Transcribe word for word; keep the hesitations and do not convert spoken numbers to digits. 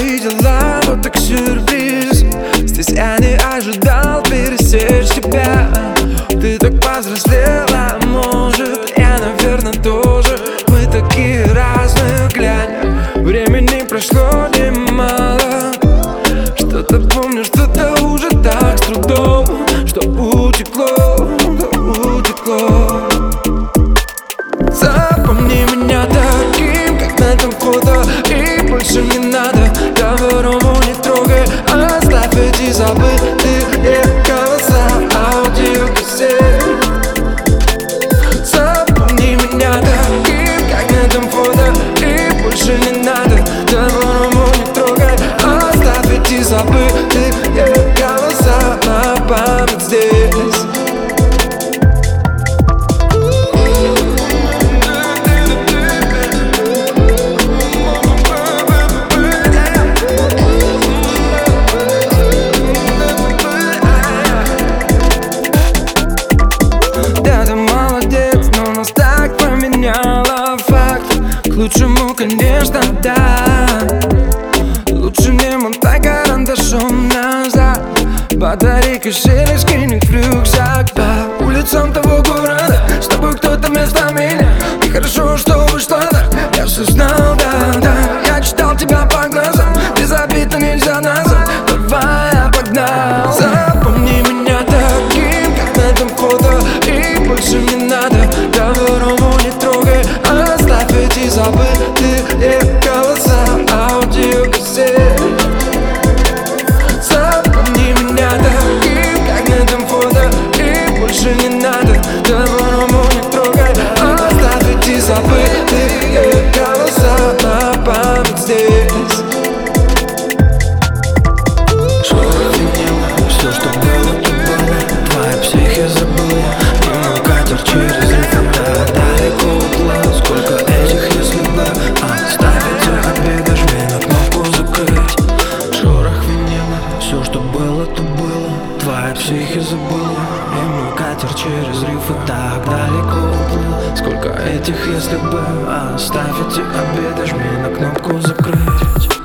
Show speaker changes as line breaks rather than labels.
твои дела, вот так сюрприз. Здесь я не ожидал пересечь тебя. Ты так повзрослела, может, я, наверное, тоже. Мы такие разные, глянь, времени прошло немало. Что-то помню, что-то уже так с трудом, что утекло, да утекло. Запомни меня таким, как на этом фото, и больше не надо, по-второму не трогай. Оставь эти забытые голоса, аудиокассет. Запомни меня таким, как на этом фото, и больше не надо, по-второму не трогай. Оставь эти забытые голоса на память здесь. Факт к лучшему, конечно, да. Лучше не мотай карандашом назад. Батарейка шелест кинет в рюкзак по улицам того города. С тобой кто-то вместо меня. И хорошо, что вышло так. Я все знал, да, да. Я читал тебя по глазам. Без обида нельзя назад. Давай, я погнал. Запомни меня таким, как на этом фото, и больше не надо, по-второму не трогай. Оставь эти забытые голоса, аудиокассет. Запомни меня таким, как на этом фото, и больше не надо, по-второму не трогай. Оставь эти забытые голоса на память здесь.
Все, что было, то было. Твоя психия забыла. И мой катер через рифы далеко уплыл. Сколько этих если бы. Оставь эти обиды, жми на кнопку закрыть. Шорох винила. Все, что было, то было. Твоя психия забыла. И мой катер через рифы так далеко уплыл. Сколько этих если бы. Оставь эти обиды, жми на кнопку закрыть.